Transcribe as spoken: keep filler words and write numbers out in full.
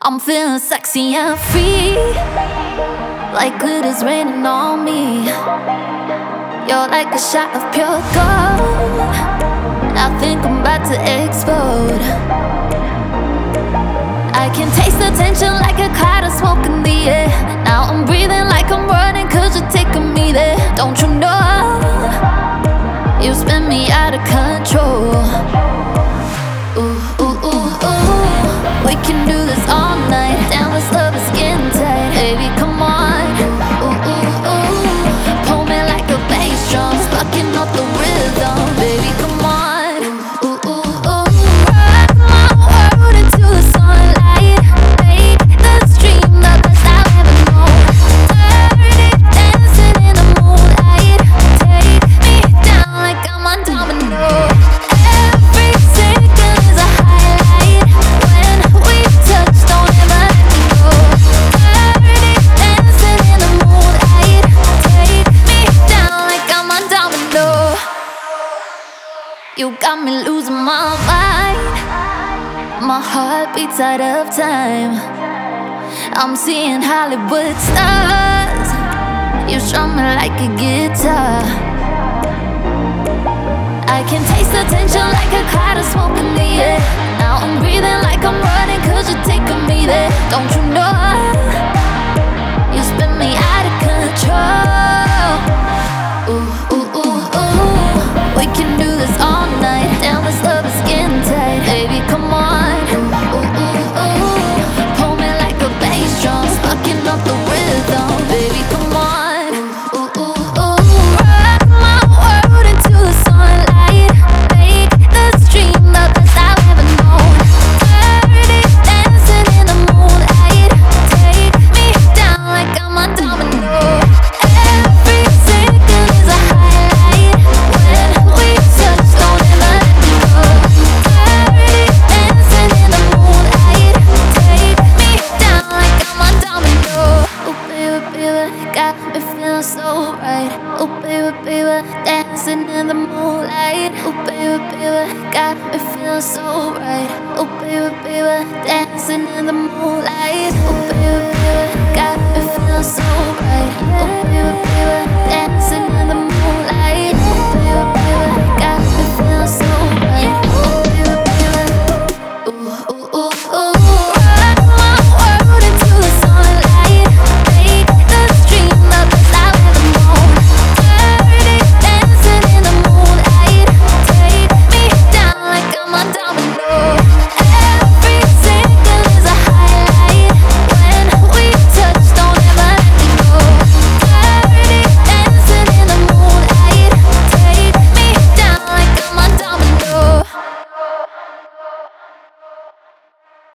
I'm feeling sexy and free, like glitter's raining on me. You're like a shot of pure gold. I think I'm about to explode. I can taste the tension like a cloud of smoke in the air. Now I'm breathing like I'm running, cause you're taking me there. Don't you know, you spin me out of control. Ooh, ooh, ooh, ooh. We can do this all night. Damn, this love is skin tight. Baby, come on. Ooh, ooh, ooh. Pull me like a bass drum, sparking up the rhythm. Baby, come on. Ooh, ooh, ooh. Rock my world into the sunlight. Make this dream the best I've ever known. Dirty dancing in the moonlight. Take me down like I'm on domino. Every second is a highlight. When we touch, don't ever let me go. Dirty dancing in the moonlight. Take me down like I'm on domino. You got me losing my mind. My heart beats out of time. I'm seeing Hollywood stars. You strum me like a guitar. I can taste the tension like a cloud of smoke in the air. Now I'm breathing like I'm running, cause you're taking me there. Don't you know, you spin me out of control. Ooh, ooh, ooh, ooh. We can do this all night. Damn, this love is skin tight. Baby, come on. Ooh, ooh, ooh. Pull me like a bass drum, sparking up the rhythm. Baby, come on. Ooh, ooh, ooh. Rock my world into the sunlight. Make this dream the best I've ever known. Dirty dancing in the moonlight. Take me down like I'm on domino. Every second is a highlight. When we touch, don't ever let me go. Dirty dancing in the moonlight. Take me down like I'm on domino. Oh baby, baby, got me feeling so right. Oh baby, baby, dancing in the moonlight. Oh baby, baby, got me feeling so right. Oh baby, baby, dancing in the moonlight. Oh baby, baby, got me feeling so right. Oh